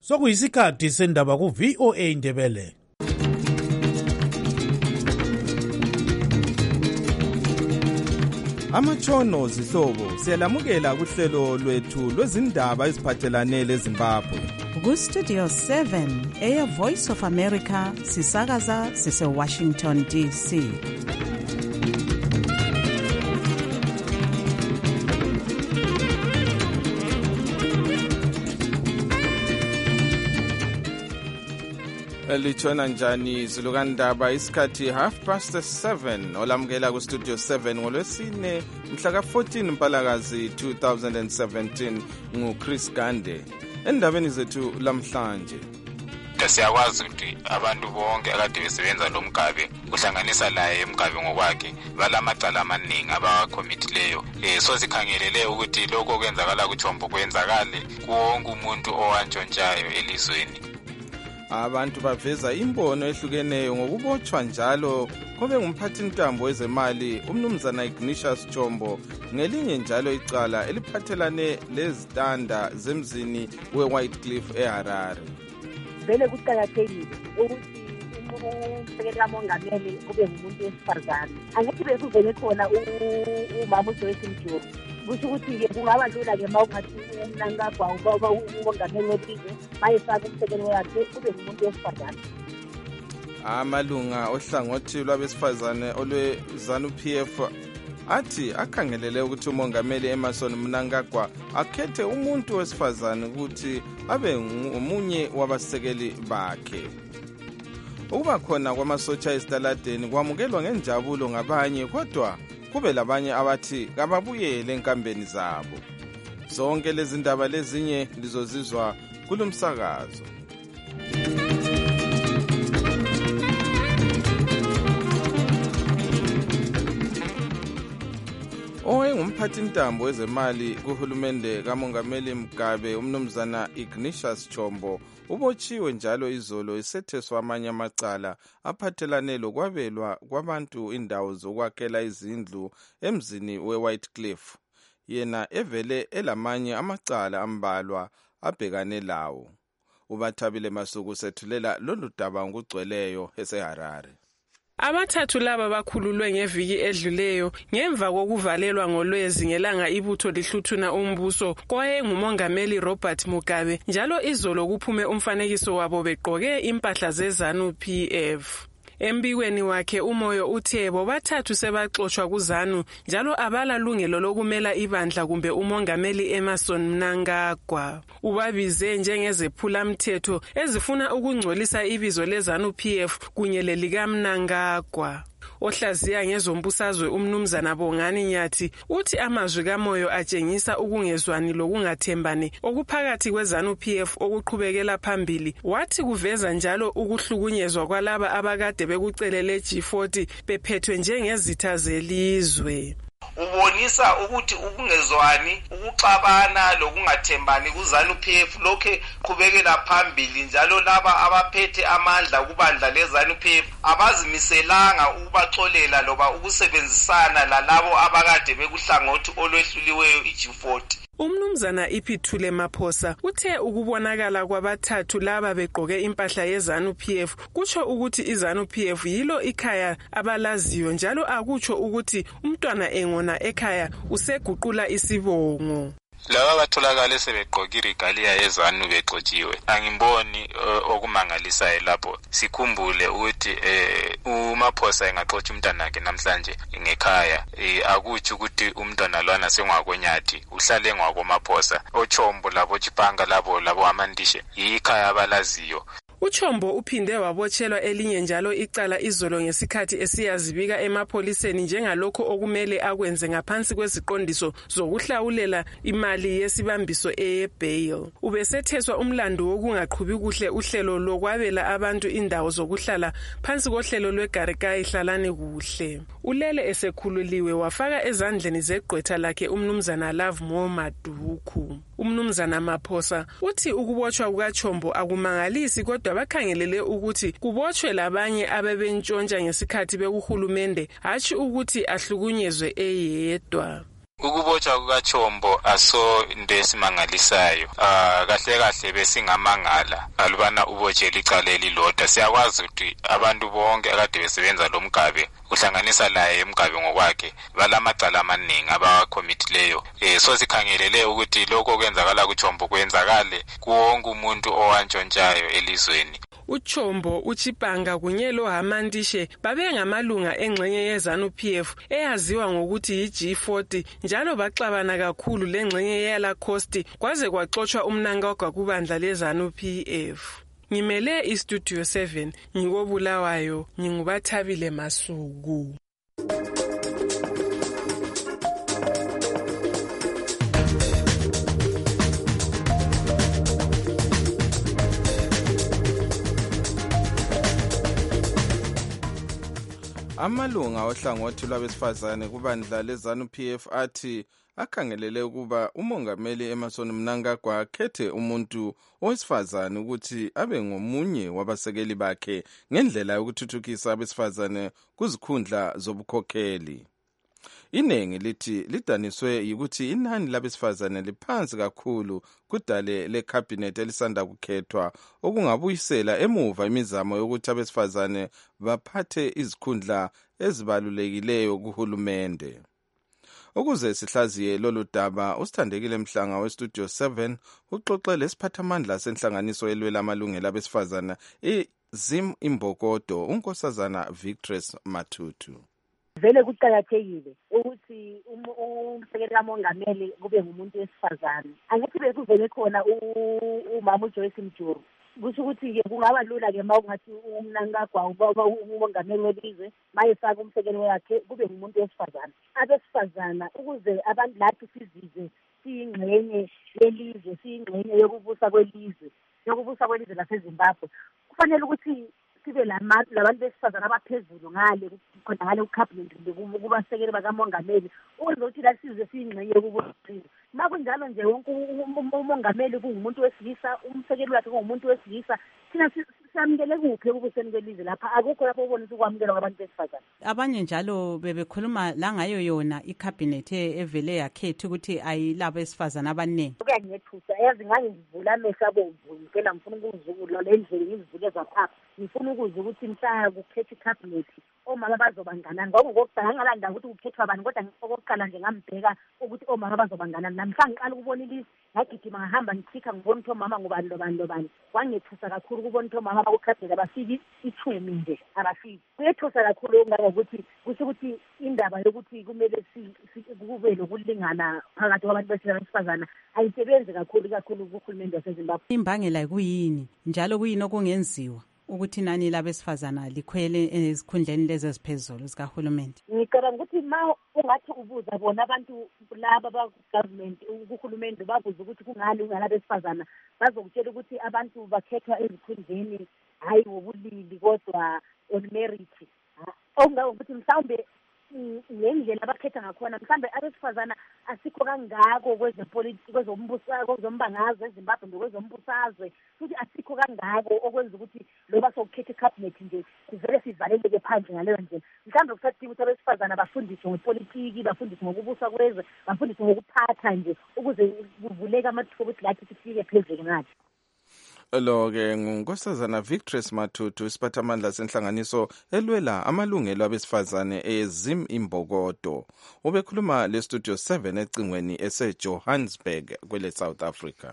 Sokuyisikhathi sendaba ku VOA Ndebele. Amatshono zihlobo siyalamukela kuhlelo lwethu lwezindaba eziphathelane leZimbabwe. Ku Studio 7 Air Voice of America sisakaza sise Washington DC. Litshona njani Zulukandaba isikhathi 7:30 olamukela ku Studio 7 ngolwesine mhla ka-14 Mpalakazi 2017 nguChris Gande. Endabeni zethu lamhlanje siyakwazi ukuthi abantu bonke akade besebenza lo mgabe kuhlanganisa laye mgabe ngokwakhe balamacala amaningi abawakomithileyo so sikhangelele ukuthi lokho okwenzakala kuThombo kwenzakale kuwonke umuntu owantshontshayo elizweni. Abantu baveza imbono ehlukeneyo ngokubotshwa njalo kube ngumphathintambo wezemali umnumzana Ignatius Chombo ngelinye njalo icala eliphathelane lezitanda zemzini weWhite Cliff eHarare. Vele kuqakathekile ukuthi umsekeli kamongameli kube ngumuntu wesifazane. Angithi bekuvele khona umama uJoyce Mjoro. Kusho ukuthi-ke kungaba lula-ke ma ungathi umnankagwa ubaba umongameli wetizwe mayefaka umsekeli wakhe kube ngumuntu wesifazane. Amalunga ohlangothi lwabesifazane olwe-ZANU-PF athi akhangelele ukuthi umongameli Emmerson Mnangagwa akhethe umuntu wesifazane ukuthi abe ngomunye wabasekeli bakhe. Ukuba khona kwamasotsha esitaladeni kwamukelwa ngenjabulo ngabanye kodwa kube labanye abathi kababuyele enkambeni zabo. Zonke lezi ndaba lezinye lizozizwa kulomsakazo. Ngumphathintambo wezemali kuhulumende kamongameli Mugabe umnumzana Ignatius Chombo ubotshiwe njalo izolo esetheswa amanye amacala aphathelane lokwabelwa kwabantu indawo zokwakhela izindlu emzini weWhite Cliff. Yena evele elamanye amacala ambalwa abhekane lawo. Ubathabile Masuku sethulela lolu daba ngokugcweleyo eseHarare. Abathathu laba bakhululwe ngeviki edluleyo ngemva kokuvalelwa ngolwezi ngelanga ibutho lihluthuna umbuso kwayengumongameli Robert Mugabe njalo izolo kuphume umfanekiso wabo begqoke impahla zeZANU-PF. Embikweni wakhe uMoyo uthe bobathathu sebaxoshwa kuZANU njalo abalalungelo lokumela ibandla kumbe umongameli Emmerson Mnangagwa. Ubabize njengezephulamthetho ezifuna ukungcolisa ibizo leZANU-PF kunye lelika Mnangagwa. Ohlaziya ngezombusazwe umnumzana Bongani Nyathi uthi amazwi kaMoyo atshengisa ukungezwani lokungathembani okuphakathi kweZANU-PF okuqhubekela phambili. Wathi kuveza njalo ukuhlukunyezwa kwalaba abakade bekucelele G40 bephethwe njengezitha zelizwe. Ubonisa ukuthi ukungezwani, ukuxabana lokungathembani kuZANU-PF lokhe qhubekela phambili njalo laba abaphethe amandla kubandla leZANU-PF abazimiselanga ukubaxolela loba ukusebenzisana lalabo abakade bekuhlangothi olwehluliweyo iG40. Umnumzana Ipithule Maphosa uthe ukubonakala kwabathathu laba begqoke impahla yeZANU-PF kutsho ukuthi iZANU-PF yilo ikhaya abalaziyo njalo akutsho ukuthi umntwana engona ekhaya useguqula isibongo. Laba batholakala sebegqoka iregalia yeZANU bexotshiwe. Angimboni okumangalisayo lapho. Sikhumbule ukuthi uMaphosa engaxotsha umntwana wakhe namhlanje ngekhaya akutsho ukuthi umntwana lwana sengwakonyathi uhlale ngwakoMaphosa. Ochombo labo Chipanga labo amandishe ikhaya abalaziyo. UChombo uphinde wabotshelwa elinye njalo icala izolo ngesikhathi esiyazibika emapholiseni njengalokho okumele akwenze ngaphansi kweziqondiso zokuhlawulela imali yesibambiso eyebail. Ubesetheswa umlando wokungaqhubi kuhle uhlelo lokwabela abantu indawo zokuhlala phansi kohlelo lweGarikai hlalani kuhle. Ulele esekhululiwe wafaka ezandleni zegqwetha lakhe umnumzana Love Mo Maduku. Umnumzana Maphosa uthi ukubotshwa kukaChombo akumangalisi kodwa bakhangelele ukuthi kubotshwe labanye abebentshontsha ngesikhathi bekuhulumende hatshi ukuthi ahlukunyezwe eyedwa. ukubotshwa kukaChombo aso into esimangalisayo. Kahle kahle besingamangala alubana ubotshela icala elilodwa. Siyakwazi ukuthi abantu bonke akade besebenza lo mgabe uhlanganisa laye emgabe ngokwakhe balamacala amaningi abawakomithileyo. So sikhangelele ukuthi lokho okwenzakala kuChombo kwenzakale kuwonke umuntu owantshontshayo elizweni. uChombo, uChipanga kunye loHamandishe babengamalunga engxenye yeZANU-PF eyaziwa ngokuthi yiG40 njalo baxabana kakhulu lengxenye yeLacoste kwaze kwaxoshwa uMnangagwa kubandla leZANU-PF. Ngimele iStudio 7 ngikobulawayo ngingubathabile Masuku. Amalunga ohlangothi lwabesifazane kubandla leZANU-PF athi akhangelele ukuba umongameli Emmerson Mnangagwa akhethe umuntu owesifazane ukuthi abe ngomunye wabasekeli bakhe ngendlela yokuthuthukisa abesifazane kuzikhundla zobukhokheli. Iningi lithi lidaniswe yikuthi inani labesifazane liphansi kakhulu kudale lekhabhinethi elisanda kukhethwa okungabuyisela emuva imizamo yokuthi abesifazane baphathe izikhundla ezibalulekileyo kuhulumende. Ukuze sihlaziye lolu daba, usithandekile Mhlanga weStudio 7 uxoxe lesiphathamandla senhlanganiso elwela amalungelo abesifazane iZim Imbokodo, unkosazana Victress Matutu. Vele kuqakathekile ukuthi umsekeli kamongameli kube ngumuntu wesifazane. Angithi bekuvele khona umama uJoyce Mjuru. Kusho ukuthi-ke kungaba lula-ke uma ungathi uMnangagwa umongameli welizwe mayefaka umsekeli wakhe kube ngumuntu wesifazane. Abesifazana ukuze abantu lathi sizizwe siyingxenye yelizwe, siyingxenye yokubusa kwelizwe laseZimbabwe, kufanele ukuthi sibe labantu besifazane abaphezulu ngale kukhabhinethi kubasekeli bakamongameli ukuze ukuthi la sizwe siyingxenye yokubusa. Ma kunjalo nje wonke umongameli kungumuntu wesilisa, umsekeli wakhe kungumuntu wesilisa, thina siyamukele kuphi ekubuseni kwelizwe lapha? Akukho lapho ubonisa ukwamukelwa kwabantu besifazane. Abanye njalo bebekhuluma la ngayo yona ikhabhinethi evele yakhetha ukuthi ayilabo besifazane abaningi. Kuyangiyethusa, yazi ngangivula amehlo abomvu impela, ngifuna ukuzula le ndlela ngizivule zaphapha. Ngifuna ukuzwa ukuthi mhla kukhetha ikhabhinethi omama bazobanganani. Ngokugcina ngalanda ukuthi kukhethwa abantu, kodwa okokuqala nje ngambheka ukuthi omama bazobanganani. Namhla ngiqala ukubona ilizwe ngagijima ngahamba ngithikha ngibona ukuthi omama ngubani. Kwangithusa kakhulu ukubona ukuthi omama bakukhabhinethi abafiki 10 nje abafiki. Kuyethusa kakhulu ngokuthi kusho ukuthi indaba yokuthi kumele kube lokulingana phakathi kwabantu besifazane ayisebenzi kakhulu kuhulumende waseZimbabwe. Imbangela kuyini njalo kuyini okungenziwa ukuthi nani labesifazana likhwele ezikhundleni lezi eziphezulu zikahulumende? Ngicabanga ukuthi ma ungathi ubuza bona abantu laba ba-government kuhulumende babuza ukuthi kungani ungalabesifazana, bazokutshela ukuthi abantu bakhethwa ezikhundleni hayi ngobulili kodwa on merit. Okungakuthi mhlawumbe ngendlela abakhetha ngakhona mhlawumbe abesifazana asikho kangako kwezombangazwe eZimbabwe ngokwezombusazwe, futhi asikho kangako okwenza ukuthi loba sokukhetha ikhabhinethi nje sivele sivaleleke phandle ngaleyo ndlela. Mhlawumbe kusadinga ukuthi abesifazana bafundiswe ngepolitiki, bafundiswe ngokubusa kwezwe, bafundiswe ngokuphatha nje ukuze kuvuleke amathuba ukuthi lathi sifike phezulu ngathi. Lo-ke ngunkosazana Victress Matutu, isiphathamandla senhlanganiso elwela amalungelo abesifazane eZim Imbokodo. Ubekhuluma leStudio 7 ecingweni eseJohannesburg kwele South Africa.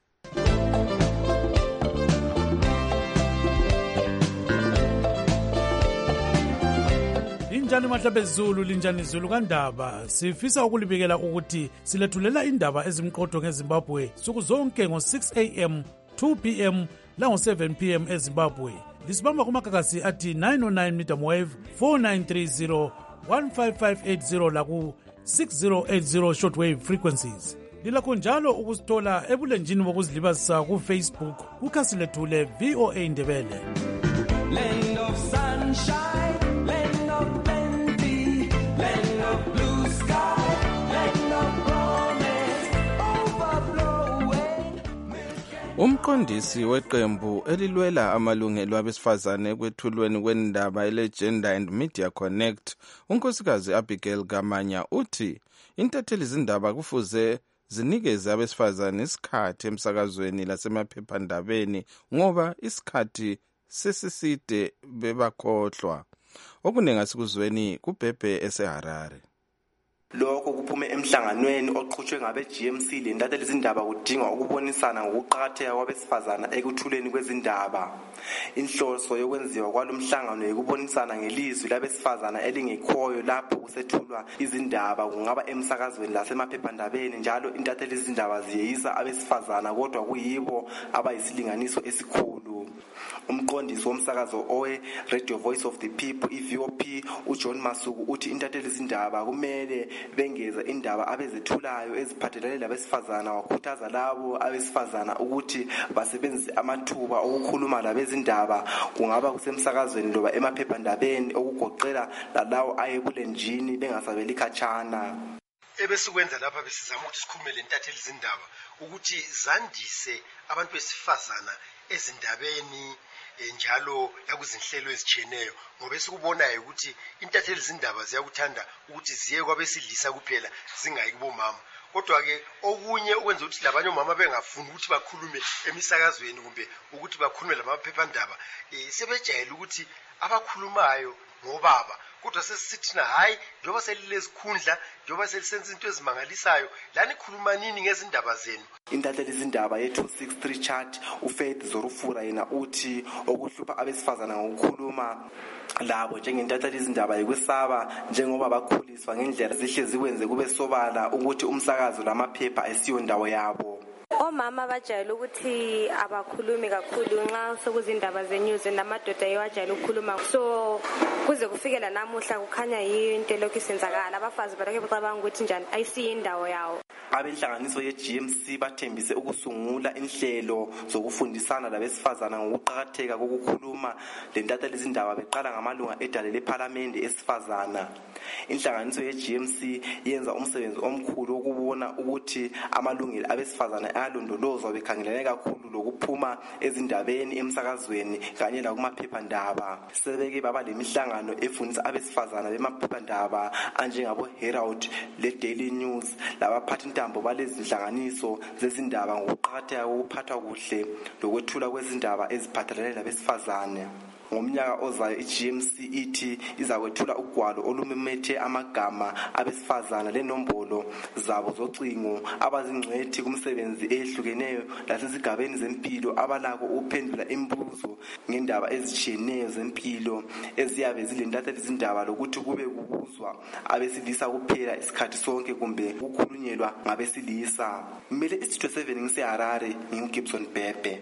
Linjani mahlabe Zulu, linjani Zulu kandaba. Sifisa ukulibikela ukuthi silethulela indaba ezimqotho ngeZimbabwe suku zonke ngo-6 am 2 p.m. lango-7 p.m. eZimbabwe. Lisibamba kumakakasi athi 909 medium wave 4930 15580 laku 6080 shortwave frequencies. Lilakho njalo ukusithola ebulenjini bokuzilibazisa kuFacebook kukhasi lethu le VOA Ndebele. Land of sunshine, land of plenty, land of blue sky, land of promise, overflowing. Umqondisi weqembu elilwela amalungelo abesifazane ekwethulweni kwendaba ele-Gender and Media Connect, unkosikazi Abigail Gamanya, uthi intatheli zindaba kufuze zinikeze abesifazane isikhathi emsakazweni lasemaphephandabeni ngoba isikhathi sesiside bebakhohlwa. Okuningi asikuzweni kuBhebhe eseHarare. Lokho kuphume emhlanganweni oqhutshwe ngabe-GMC lentatheli zindaba kudingwa ukubonisana ngokuqakatheka kwabesifazana ekuthuleni kwezindaba. Inhloso yokwenziwa kwalomhlangano yikubonisana ngelizwi labesifazana elingekhoyo lapho kusethulwa izindaba kungaba emsakazweni lasemaphephandabeni njalo intatheli zindaba ziyeyisa abesifazana kodwa kuyibo abayisilinganiso esikhulu. Umqondisi womsakazo owe Radio Voice of the People iVOP uJohn Masuku uthi intatheli zindaba kumele bengeza indaba abezethulayo eziphathelene labesifazana wakhuthaza labo abesifazana ukuthi basebenzise amathuba okukhuluma labezindaba kungaba kusemsakazweni loba emaphephandabeni okugoqela lalawo ayebulenjini bengasabeli khatshana. Ebesikwenza lapha besizama ukuthi sikhulume intatheli zindaba ukuthi zandise abantu besifazana ezindabeni njalo yakuzinhlelo ezijiyeneyo ngoba sikubonayo ukuthi intatheli zindaba ziyakuthanda ukuthi ziye kwabesilisa kuphela zingayi kubomama. Kodwa ke okunye okwenza ukuthi labanye omama bengafuni ukuthi bakhulume emisakazweni kumbe ukuthi bakhulume lamaphephandaba sebejayela ukuthi abakhulumayo ngobaba. Kodwa sesithina hayi njoba selilezikhundla njoba selisenza into ezimangalisayo lani khuluma nini ngezindaba zenu. Intatheli zindaba ye263 chart uFaith Zorufura yena uthi okuhlupha abesifazana ngokukhuluma labo njengentatheli zindaba yikwesaba njengoba bakhuliswa ngendlela zihle zikwenze kube sobala ukuthi umsakazo lamaphepha ayisiyo ndawo yabo. Omama bajayele ukuthi abakhulumi kakhulu nxa sokuzindaba zenews namadoda ewajayele ukukhuluma so kuze kufikela namuhla kukhanya yinto lokhu isenzakala abafazi balokho becabanga ukuthi njani ayisiyo indawo yawo. Abenhlanganiso ye-GMC bathembise ukusungula inhlelo zokufundisana labesifazana ngokuqakatheka kokukhuluma lentatheli zindaba beqala ngamalunga edale lephalamende esifazana. Inhlanganiso ye-GMC yenza umsebenzi omkhulu wokubona ukuthi amalungelo abesifazana ayalondolozwa bekhangelene kakhulu lokuphuma ezindabeni emsakazweni kanye lakumaphephandaba. Sebeke baba lemihlangano efundisa abesifazana bemaphephandaba anjengabo Herald le-Daily News labaphathi intambo balezi nhlanganiso zezindaba ngokuqakatheka kokuphathwa kuhle lokwethula kwezindaba eziphathelene labesifazane. Ngomnyaka ozayo iGMC ithi izakwethula ugwalo olumemethe amagama abesifazana lenombolo zabo zocingo abazingcwethi kumsebenzi ehlukeneyo lasezigabeni zempilo abalako ukuphendula imibuzo ngendaba ezijiyeneyo zempilo eziyabe zilentatheli zindaba lokuthi kube kubuzwa abesilisa kuphela isikhathi sonke kumbe ukukhulunyelwa ngabesilisa. Kumele iStudio 7 ngiseHarare nginguGibson Bhebhe.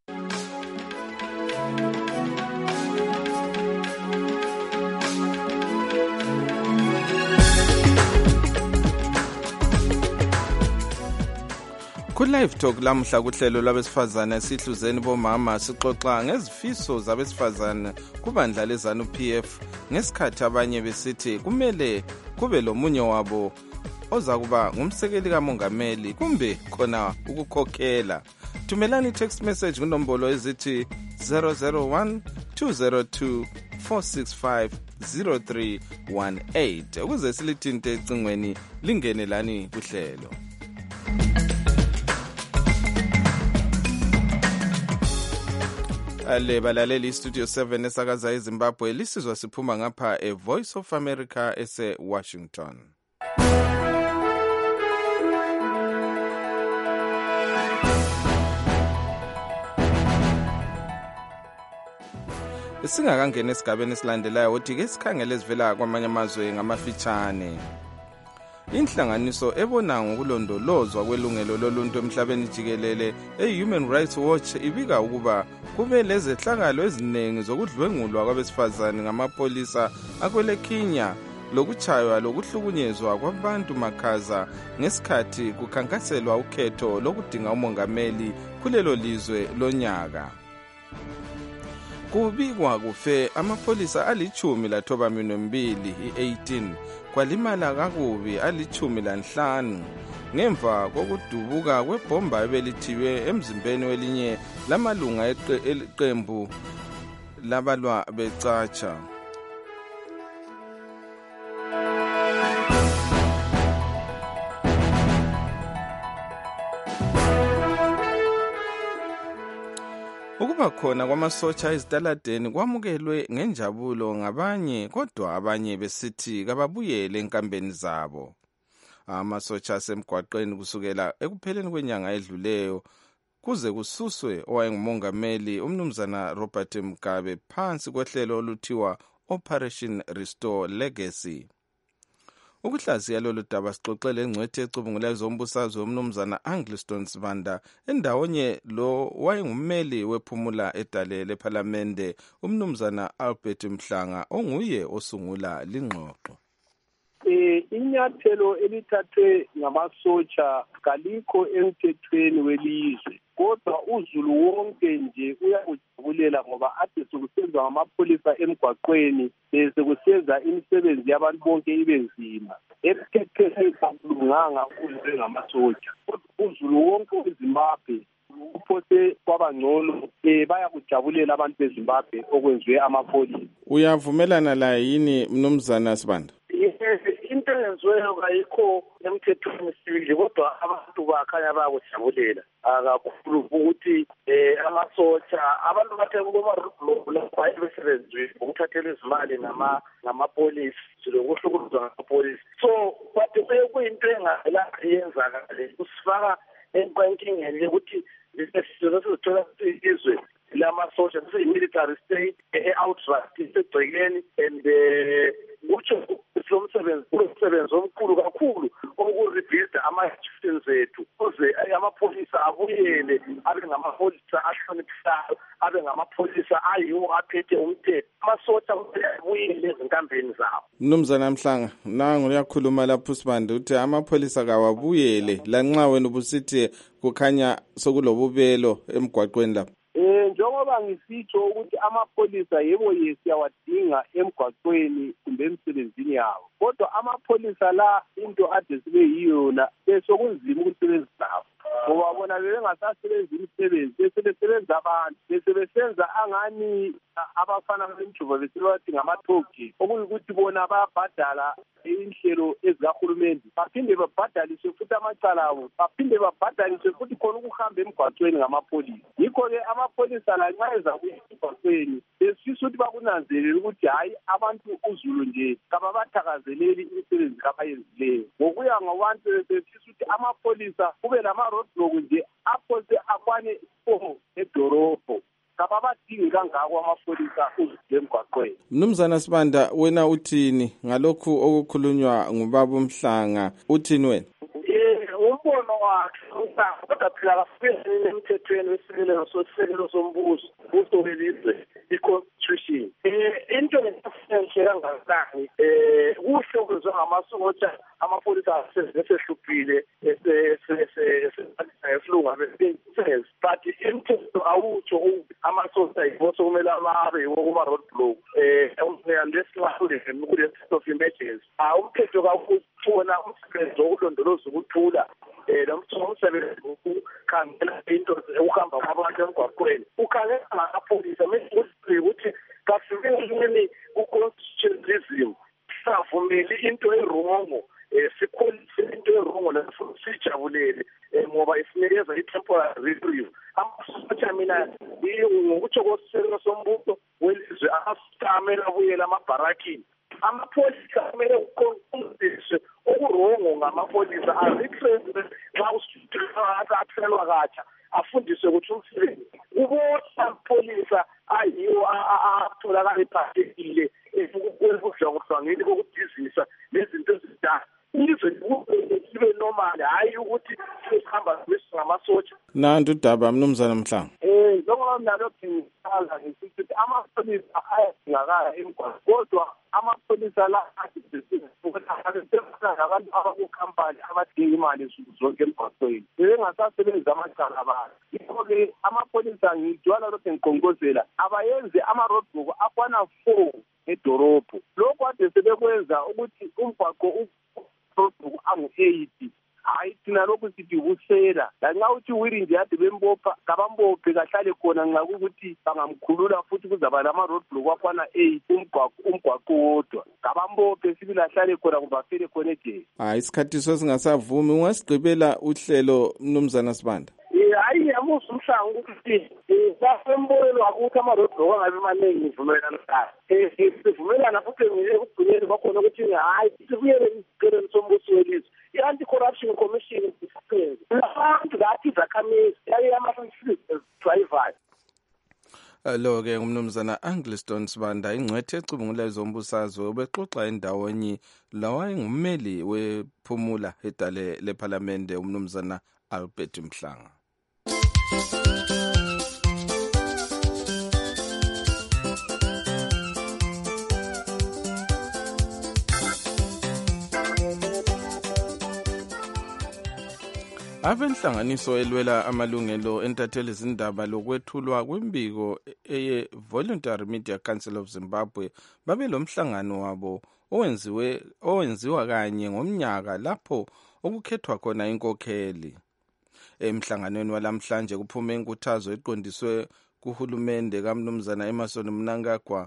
Ku-Live Talk lamhla kuhlelo lwabesifazane sihluzeni bomama sixoxa ngezifiso zabesifazane kubandla leZANU-PF ngesikhathi abanye besithi kumele kube lomunye wabo oza kuba ngumsekeli kamongameli kumbe khona ukukhokhela. Thumelani text message kunombolo ezithi 001 202 465 0318 ukuze silithinte ecingweni lingene lani kuhlelo. Ale balaleli iStudio 7 esakaza eZimbabwe lisizwa siphuma ngapha eVoice of America ese-Washington. Singakangena esigabeni esilandelayo uthi-ke sikhangele ezivela kwamanye amazwe ngamafitshane. Inhlanganiso ebona ngokulondolozwa kwelungelo loluntu emhlabeni jikelele eHuman Rights Watch ibika ukuba kube lezehlakalo eziningi zokudlwengulwa kwabesifazane ngamapolisa akwele Kenya lokuchaywa lokuhlukunyezwa kwabantu makhaza ngesikhathi kukhankaselwa ukhetho lokudinga umongameli kulelo lizwe lonyaka. Kubikwa kufe amapolisa ali-12 i-18 kwalimala kakubi ali-15 ngemva kokudubuka kwebhomba ebelithiwe emzimbeni welinye lamalunga eqembu labalwa becatsha. Ukuba khona kwamasotsha ezitaladeni kwamukelwe ngenjabulo ngabanye, kodwa abanye besithi kababuyele enkambeni zabo. Amasotsha asemgwaqeni kusukela ekupheleni kwenyanga edluleyo kuze kususwe owayengumongameli umnumzana Robert Mugabe phansi kohlelo oluthiwa Operation Restore Legacy. Ukuhlaziya lolu daba sixoxele engcwethi ecubungula ezombusazwe umnumzana Angliston Sibanda endawonye lo wayengummeli wephumula edale lephalamende umnumzana Albert Mhlanga onguye osungula lingxoxo. Inyathelo elithathwe ngamasotsha kalikho emthethweni welizwe, kodwa uzulu wonke nje uyakujabulela ngoba ade sokusenzwa ngamapholisa emgwaqweni bese kusenza imisebenzi yabantu bonke ibe nzima. Emthethweni akulunganga uzwe ngamasotsha, uzulu wonke weZimbabwe uphose kwabangcono bayakujabulela abantu beZimbabwe okwenziwe amapholisa. Uyavumelana la yini mnumzana Sibanda? Into eyenziweyo kayikho emthethweni sibili, kodwa abantu bakhanya bayakujabulela kakhulu ukuthi amasotsha abantu bathe kuba lapha ebesebenzwe ukuthathela izimali ngamapolisi lokuhlukuluzwa ngamapolisi. So bathi kuyinto engala yenzakale kusifaka enkingeni yokuthi sizothola izwe lamasotsha military state outright isegcekeni and kutsho umsebenzi omkhulu kakhulu okurebuilda ama-institutions ethu ukuze amapholisa abuyele abe ngamapholisa ahloniphisayo, abe ngamapholisa ayiwo aphethe umthetho. Amasotsha abuyele ezinkambeni zabo. Mnumzana Mhlanga, nangu uyakhuluma lapho Sibanda uthi amapholisa kawabuyele lanxa wena ubusithi kukhanya sokulobubelo emgwaqweni lapho. Njengoba ngisitsho ukuthi amapholisa yebo siyawadinga emgwaqweni kumbe emsebenzini yabo, kodwa amapholisa la into ade sibe yiyona besokunzima ukusebenza nabo ngoba bona bebengasasebenzi imisebenzi, besebesebenza abantu, besebesenza angani abafana bemjuva besebathi ngama-tollgate, okuyikuthi bona bayabhadala inhlelo ezikahulumende, baphinde babhadaliswe futhi amacala abo, baphinde babhadaliswe futhi khona ukuhamba emgwaqweni ngamapholisa. Yikho-ke amapholisa la nxa eza emgwaqweni besifisa ukuthi bakunanzelele ukuthi hhayi abantu uzulu nje kababathakazeleli imisebenzi kabayenzileyo. Ngokuya ngabantu besifisa ukuthi amapholisa kube lama-roadblock nje aphose akwane edorobho. Kababadingi kangako amapholisa uzulu emgwaqweni. Mnumzana Sibanda, wena uthini ngalokhu okukhulunywa ngubaba Mhlanga? Uthini wena? Umbono wakhe kodwa phela kafike emthethweni wesisekelo sombuso welizwe i-constitution. Into enhle kangakanani kuhle ukwenziwa ngamasotsha amapholisa asehluphile esilunga besense, but imithetho awutsho amasotsha yibo sokumele ababe yiwo kuma-roadblock kule state of emergency. Umthetho kawufuna umsebenzi wokulondoloza ukuthula nomsebenzi wokukhangela into ukuhamba kwabantu emgwaqweni ukhangela ngamapholisa ukuthi kasibenini ku-constitutionalism singavumeli into erongo, sikholise into erongo sijabulele ngoba isinikeza i-temporary reprieve. Amasotsha mina ngokutsho kwesisekelo sombuso welizwe amasotsha amele abuyele amabharakini. Amapholisa kumele kuqondiswe okurongo ngamapholisa azitrene xa athelwa katsha afundiswe ukuthi umsebenzi ubona amapholisa ayiwo atholakala ephathekile ekudlwangudlwangeni kokudizisa nezinto ezidala. Izwe libe normal, hayi ukuthi sihamba ngamasotsha. Nantu udaba mnumzana Mhlanga. Njengoba nalokhu ngichaza ngisithi ukuthi amapholisa ayadingakala emgwaqweni, kodwa amapholisa la abantu abakukhampani abadinga imali nsuku zonke emgwaqweni bebengasasebenzi amacala abantu. Yikho-ke amapholisa ngidwala lokhu ngiqonqozela abayenze ama-roadblock afana 4 edorobho. Lokhu ade sebekwenza ukuthi umgwaqo roadblock angu-8. Hayi thina lokhu sithi ukusela lanxa uthi wiri nje ade bembopha kabambophe kahlale khona nxa ukuthi bangamkhulula futhi kuzaba lama-roadblock afana 8 umgwaqo wodwa, kabambophe sibili ahlale khona kubafele khona ejele. Hayi isikhathi singasavumi, ungasigqibela uhlelo mnumzana Sibanda? hayi yamusa umhlanga ukuthi safembonelo ukuthi ama-roadblock angabi maningi ngivumelana nayo. Sivumelana futhi ekugcineni bakhona ukuthi hayi sibuyele isiceleni sombuso welizwe. I-Anti-Corruption Commission isiqele abantu ngathi izakhamizi yaye ama-drivers. Lo-ke umnumzana Angliston Sibanda ingcwethe ecubungula ezombusazwe ubexoxa endawonye lawa engummeli wephumula edale lephalamende umnumzana Albert Mhlanga. Abenhlanganiso elwela amalungelo entatheli izindaba lokwethulwa kwembiko eye Voluntary Media Council of Zimbabwe babe lomhlangano wabo owenziwa kanye ngomnyaka lapho okukhethwa khona inkokheli. Emhlanganweni walamhlanje kuphume inkuthazo eqondiswe kuhulumende kaMnumzana Emmerson Mnangagwa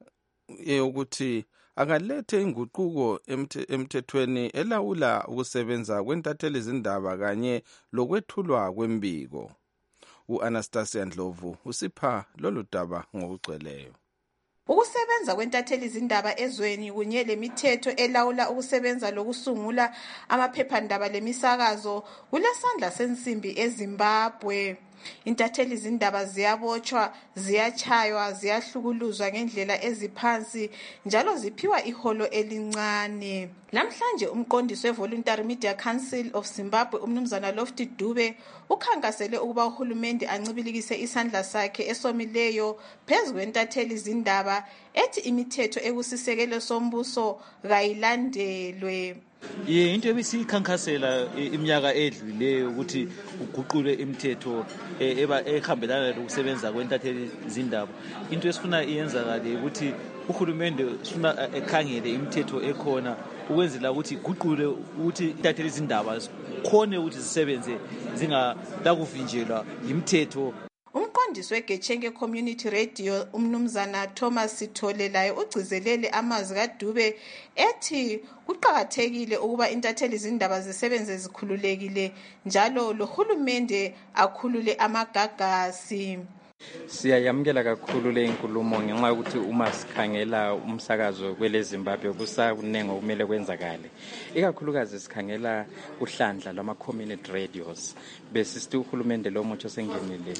yokuthi akalethe inguquko emthethweni elawula ukusebenza kwentatheli izindaba kanye lokwethulwa kwembiko. U-Anastasia Ndlovu usipha lolu daba ngokugcweleyo. Ukusebenza kwentatheli izindaba ezweni kunye lemithetho elawula ukusebenza lokusungula amaphephandaba lemisakazo kulesandla sensimbi eZimbabwe. Intatheli izindaba ziyabotshwa, ziyachaywa, ziyahlukuluzwa ngendlela eziphansi njalo ziphiwa iholo elincane. Namhlanje umqondisi weVoluntary Media Council of Zimbabwe umnumzana Lofty Dube ukhankasele ukuba uhulumende ancibilikise isandla sakhe esomileyo phezu kwentatheli izindaba ethi imithetho ekusisekelo sombuso kayilandelwe. Into ebisikhankasela iminyaka edluleyo ukuthi uguqule imithetho ehambelana nokusebenza kwentatheli izindaba. Into esifuna iyenzakale ukuthi uhulumende ufuna ekhangele imithetho ekhona ukwenzela ukuthi guqule ukuthi intatheli izindaba khone ukuthi zisebenze zingalakuvinjelwa imithetho. Umqondisi weGetshenge Community Radio umnumzana Thomas Sithole laye ugcizelele amazwi kaDube ethi kuqhakathekile ukuba intatheli izindaba zisebenze zikhululekile njalo lohulumende akhulule amagagasi. Siyayamukela kakhulu le inkulumo ngenxa yokuthi uma sikhangela umsakazo kwele Zimbabwe kusakunengo kumele kwenzakale. Ikakhulukazi sikhangela uhlandla lwama community radios. Besithi uhulumende lo mutsho sengenile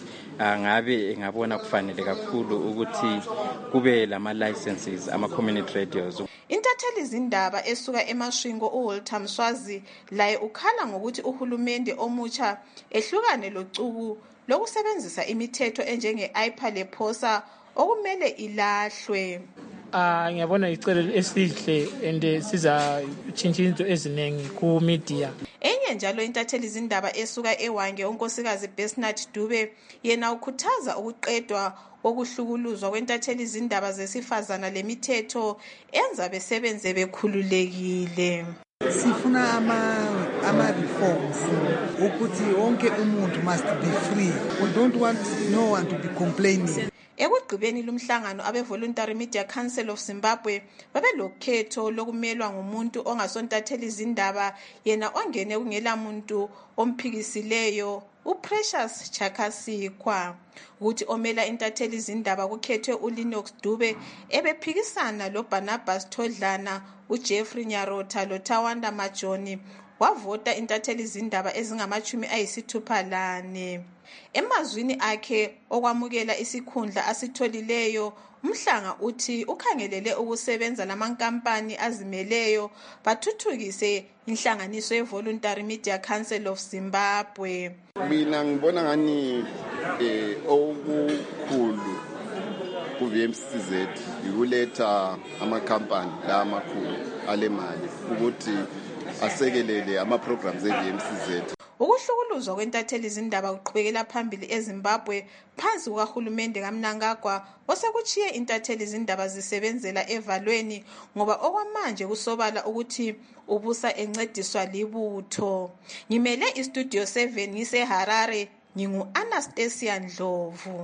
ngabe engabona kufanele kakhulu ukuthi kube lama licenses ama community radios. Intatheli izindaba esuka eMashingo uWalter Mswazi laye ukhala ngokuthi uhulumende omutsha ehlukane locuku lokusebenzisa imithetho enjenge-IPA lePhosa okumele ilahlwe. Ngiyabona icele esihle and siza tshintsha into eziningi ku media. Enye njalo intatheli izindaba esuka eWange unkosikazi Besnat Dube yena ukhuthaza ukuqedwa kokuhlukuluzwa kwentatheli izindaba zesifazana lemithetho enza besebenze bekhululekile. Sifuna ama-reforms ukuthi wonke umuntu must be free. We don't want no one to be complaining. Ekugqibeni lumhlangano abe-Voluntary Media Council of Zimbabwe babelokhetho lokumelwa ngumuntu ongasontatheli izindaba yena ongene kungela muntu omphikisileyo uPrecious Chakasikwa. Ukuthi omela intatheli izindaba kukhethwe uLinox Dube ebephikisana loBarnabas Thodlana, uJeffrey Nyarota loTawanda Majoni wavota intatheli izindaba ezingama-64. Emazwini akhe okwamukela isikhundla asitholileyo Mhlanga uthi ukhangelele ukusebenza namankampani azimeleyo bathuthukise inhlanganiso yeVoluntary Media Council of Zimbabwe. Mina ngibona ngani okukhulu ku-VMCZ ukuletha amakhampani la amakhulu alemali ukuthi asekelele ama-programs e-VMCZ. Ukuhlukuluzwa kwentatheli izindaba kuqhubekela phambili eZimbabwe phansi kukahulumende kaMnangagwa osekuchiye intatheli izindaba zisebenzela evalweni ngoba okwamanje kusobala ukuthi ubusa encediswa libutho. Ngimele iStudio 7 ngiseHarare ngingu-Anastasia Ndlovu.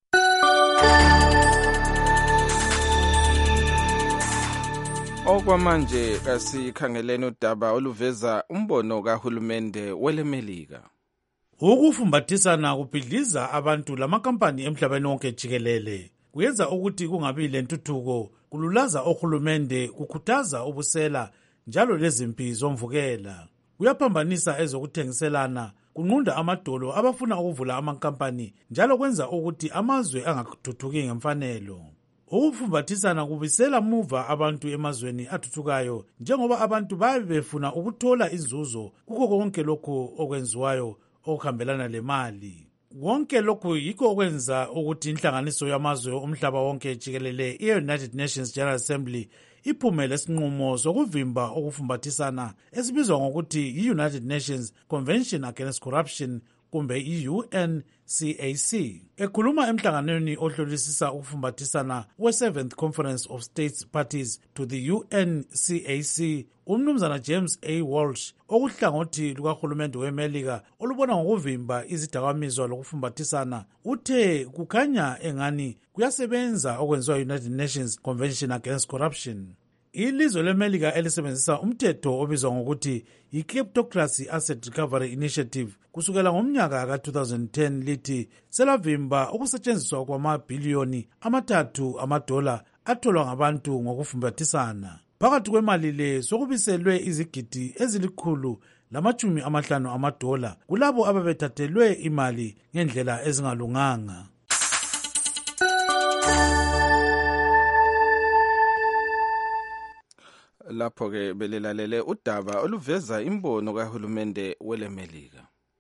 Okwamanje kasikhangeleni udaba oluveza umbono kahulumende weleMelika. Ukufumbathisana kubhidliza abantu lamakampani emhlabeni wonke jikelele. Kuyenza ukuthi kungabi lentuthuko, kululaza ohulumende, kukhuthaza ubusela njalo lezimpi zomvukela. Kuyaphambanisa ezokuthengiselana, kunqunda amadolo abafuna ukuvula amakampani njalo kwenza ukuthi amazwe angathuthuki ngemfanelo. Ukufumbathisana kubisela muva abantu emazweni athuthukayo njengoba abantu babe befuna ukuthola inzuzo kukho konke lokhu okwenziwayo okuhambelana lemali. Konke lokhu yikho okwenza ukuthi inhlanganiso yamazwe omhlaba wonke jikelele i-United Nations General Assembly iphume lesinqumo sokuvimba ukufumbathisana esibizwa ngokuthi i-United Nations Convention Against Corruption kumbe i-UNCAC. Ekhuluma emhlanganweni ohlolisisa ukufumbathisana we-7th Conference of States Parties to the UNCAC, umnumzana James A. Walsh okuhlangothi lukahulumende weMelika olubona ngokuvimba izidakamizwa lokufumbathisana uthe kukhanya engani kuyasebenza okwenziwa United Nations Convention Against Corruption. Ilizwe leMelika elisebenzisa umthetho obizwa ngokuthi i-Kleptocracy Asset Recovery Initiative kusukela ngomnyaka ka-2010 lithi selavimba ukusetshenziswa kwamabhiliyoni $3 atholwa ngabantu ngokufumbathisana. Phakathi kwemali le sokubiselwe izigidi $150 kulabo ababethathelwe imali ngendlela ezingalunganga. Lapho ke belilalele udaba oluveza imbono kahulumende weleMelika.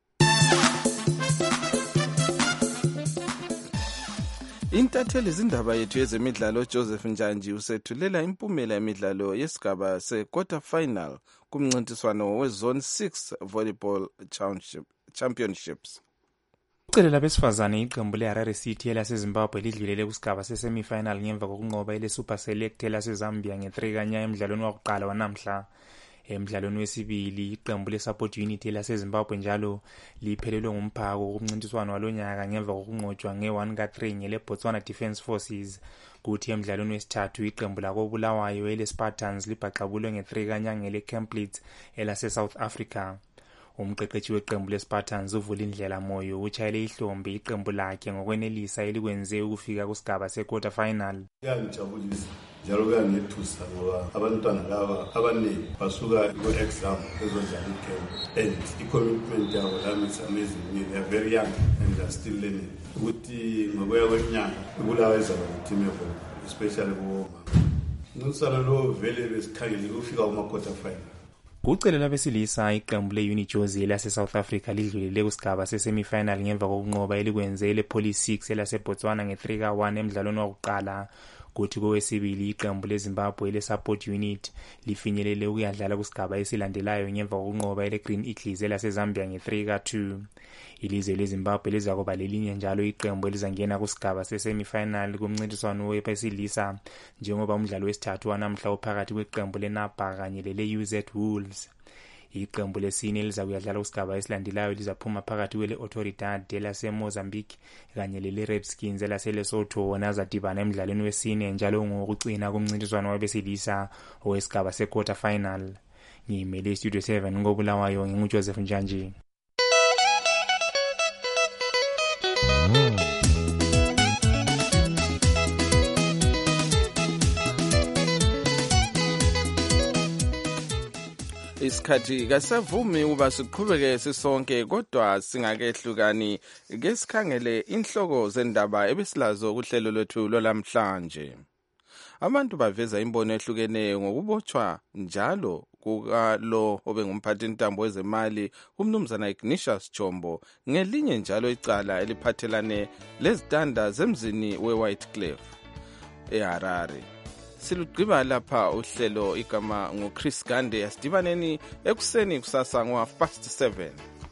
Intatheli izindaba yethu yezemidlalo Joseph Njanji usethulela impumela yemidlalo yesigaba se-quarter final kumncintiswano we-Zone 6 Volleyball Championships. Ucele labesifazane iqembu le-Harare City elaseZimbabwe lidlulele kusigaba se-semi-final ngemva kokunqoba ele-Super Select elaseZambia nge-3 kanya emdlalweni wakuqala wanamhla. Emdlalweni wesibili iqembu le-Support Unity elaseZimbabwe njalo liphelelwe ngumphako kumncintiswano walonyaka ngemva kokunqotshwa nge-1 ka-3 ngele-Botswana Defence Forces. Kuthi emdlalweni wesithathu iqembu lakobulawayo ele-Spartans libhaqabulwe nge-3 kanya ngele-Camplets elase-South Africa. Umqeqeshi weqembu le-Spartans uvula indlela moyo utshayele ihlombe iqembu lakhe ngokwenelisa elikwenze ukufika kusigaba se-quarter final. Kuyangijabulisa njalo kuyangithusa ngoba abantwana laba abaningi basuka ku-exam bezodlala igame and i-commitment yabo lami is amazing. They are very young and they are still learning. Ukuthi ngokuya kweminyaka ibulawa izaba ne-team yabo especially kuwoma. Nusana lo vele besikhangele ukufika kuma-quarter final. Kucele labesilisa iqembu le-Unijozi lase-South Africa lidlulele kusigaba se-semi-final ngemva kokunqoba elikwenze le-Police 6 elase-Botswana nge-3 ka-1 emdlalweni wakuqala. Kuthi kowesibili iqembu leZimbabwe le-Support Unit lifinyelele ukuyadlala kusigaba esilandelayo ngemva kokunqoba ele-Green Eagles elase-Zambia nge-3 ka-2. Ilizwe leZimbabwe lizakuba lelinye njalo iqembu elizangena kusigaba se-semi-final kumncintiswano webesilisa njengoba umdlalo wesithathu wanamhla uphakathi kweqembu leNapa kanye lele-UZ Wolves. Iqembu lesine lizakuyadlala kusigaba esilandelayo lizaphuma phakathi kwele-Autoridad elase-Mozambique kanye lele-Redskins elase-Lesotho wona azadibana emdlalweni wesine njalo ngokucina kumncintiswano wabesilisa owesigaba se-quarter final. Ngiyimele iStudio 7 ngobulawayo nginguJoseph Njanji. Isikhathi kasavumi uba siqhubeke sisonke kodwa singakehlukani ke sikhangele inhloko zendaba ebesilazo kuhlelo lwethu lwalamhlanje. Abantu baveza imbono ehlukeneyo ngokubotshwa njalo kukalo obengumphathi intambo wezemali umnumzana Ignatius Chombo ngelinye njalo icala eliphathelane lezitanda zemzini we-White Cliff eHarare. Silugqiba lapha uhlelo igama nguChris Gande yasidibaneni ekuseni kusasa ngo-7:30.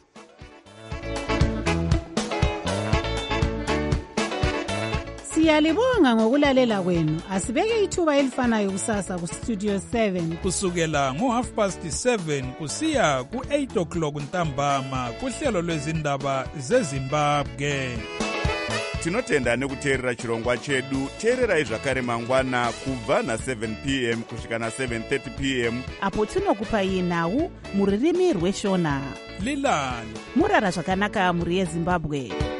Siyalibonga ngokulalela kwenu. Asibeke ithuba elifanayo kusasa kuStudio 7 kusukela ngo-7:30 kusiya ku-8 o'clock ntambama kuhlelo lwezindaba zeZimbabwe. tinotenda nekuteerera chirongwa chedu. Teererai zvakare mangwana kubva na7 p.m. kusvika na7:30 p.m. apo tinokupai nhau muririmi rweshona. Lilani murara zvakanaka muri yeZimbabwe.